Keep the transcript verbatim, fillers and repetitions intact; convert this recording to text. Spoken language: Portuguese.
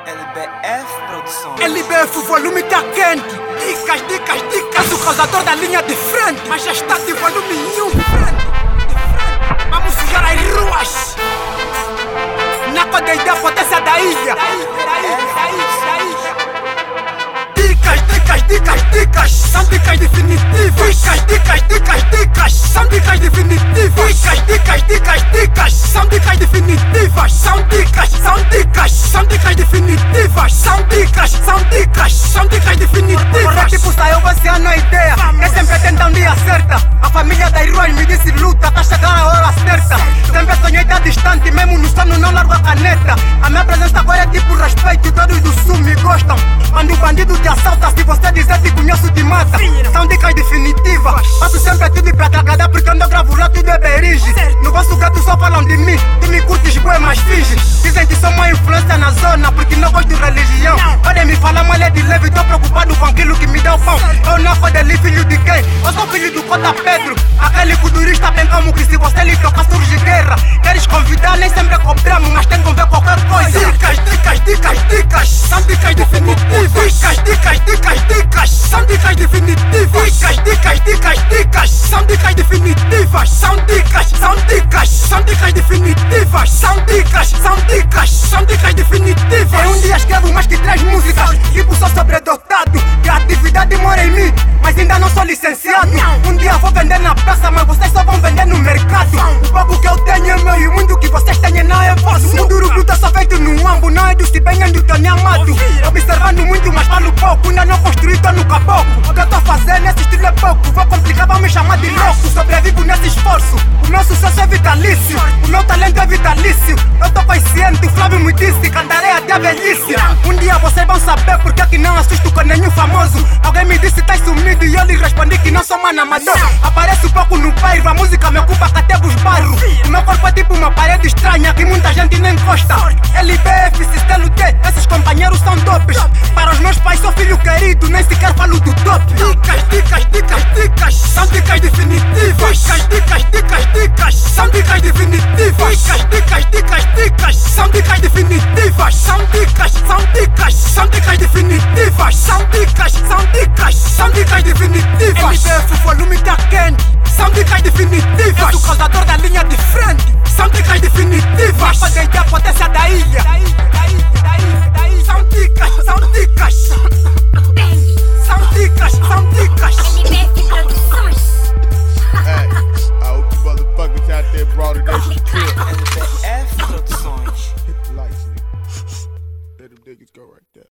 L B F Produções. L B F, o volume tá quente. Dicas, dicas, dicas. O causador da linha de frente. Majestade, volume um. De frente, de frente. Vamos sujar as ruas. Na codeia, potência da ilha. Dicas, dicas, dicas, dicas. São dicas definitivas. Dicas, dicas, dicas, dicas. São dicas definitivas. Dicas, dicas, dicas, dicas. São dicas definitivas. São dicas, são dicas. São dicas definitivas. São dicas, são dicas. São dicas definitivas. Por tipo saiu você a não ideia. Que sempre tenta um dia certa. A família das ruas me disse luta. Tá chegando a hora certa. Sempre sonhei tá distante. Mesmo no sono não largo a caneta. A minha presença agora é tipo respeito. Todos do sul me gostam. Quando o bandido te assalta, se você dizer te conheço, te mata. São dicas definitivas. Faço sempre tudo pra te agradar, porque quando eu gravo lá tudo é berige. No vosso gato só falam de mim. Tu me curtes, boé, mas finge. Dizem que sou uma influência na zona, porque não gosto de religião. Podem me falar, mas é de leve. Tô preocupado com aquilo que me dá o pão. Eu não sou dele, filho de quem? Eu sou filho do Cota Pedro. Aquele culturista bem como que se você lhe trocar surge guerra. Queres convidar, nem sempre cobramos, mas tem que ver qualquer coisa. Dicas, dicas, dicas, dicas. São dicas definitivas. Dicas, dicas, dicas, dicas. São dicas definitivas. Dicas, dicas, dicas, dicas. São dicas definitivas. São dicas, são dicas. São dicas definitivas. São dicas, são dicas. São dicas definitivas. Eu um dia escrevo mais que três músicas. Tipo, sou sobredotado. Criatividade mora em mim, mas ainda não sou licenciado. Um dia vou vender na praça, mas vocês só vão vender no mercado. O pouco que eu tenho é meu e o mundo que vocês têm não é vosso. O mundo urubu tá só feito no ambo, não é do se bem nem do teu amado. Observando muito, mas falo pouco. Ainda não construí, tô no caboclo. O que eu tô fazendo nesse estilo é pouco. Vou complicar, vão me chamar de louco. Sobrevivo nesse esforço. O meu sucesso é vitalício. O meu talento é vitalício. Eu tô consciente, o Flávio me disse. Cantarei até a velhice. Um dia vocês vão saber porque que não assusto com nenhum famoso. Alguém me disse tá sumido e eu lhe respondi que não sou mano amador. Apareço pouco no bairro, a música me ocupa até os barros. O meu corpo é tipo uma parede estranha que muita gente nem encosta. L B F, Sistelo T, esses companheiros são dopes. Para os meus pais sou filho querido, nem sequer falo do top. Dicas, dicas, dicas, dicas. São dicas definitivas. Dicas, dicas, dicas, dicas. São dicas definitivas. Dicas, dicas, dicas, dicas. São dicas definitivas. São dicas, são dicas. São dicas definitivas. São dicas, são dicas. São dicas definitivas. L B F, o volume tá quente. São dicas definitivas. Eu sou o causador da linha de frente. São dicas definitivas. Pra poder a potência da ilha. São dicas, são dicas. São dicas, são dicas. L B F Produções. Hey, I hope you motherfuckers out there brought it up. L B F Produções. Hit the lights, nigga. Let them niggas go right there.